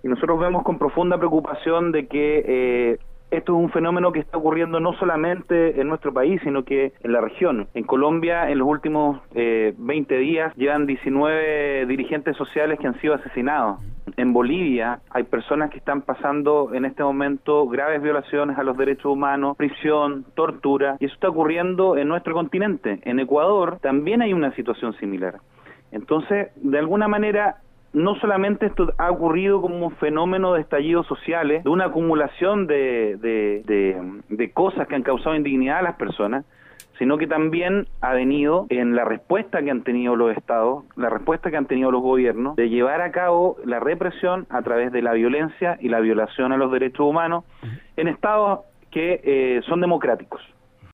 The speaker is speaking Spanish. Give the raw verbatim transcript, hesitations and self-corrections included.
Y nosotros vemos con profunda preocupación de que eh, esto es un fenómeno que está ocurriendo no solamente en nuestro país, sino que en la región. En Colombia, en los últimos eh, veinte días, llevan diecinueve dirigentes sociales que han sido asesinados. En Bolivia hay personas que están pasando en este momento graves violaciones a los derechos humanos, prisión, tortura, y eso está ocurriendo en nuestro continente. En Ecuador también hay una situación similar. Entonces, de alguna manera, no solamente esto ha ocurrido como un fenómeno de estallidos sociales, de una acumulación de, de, de, de cosas que han causado indignidad a las personas, sino que también ha venido en la respuesta que han tenido los estados, la respuesta que han tenido los gobiernos, de llevar a cabo la represión a través de la violencia y la violación a los derechos humanos en estados que eh, son democráticos.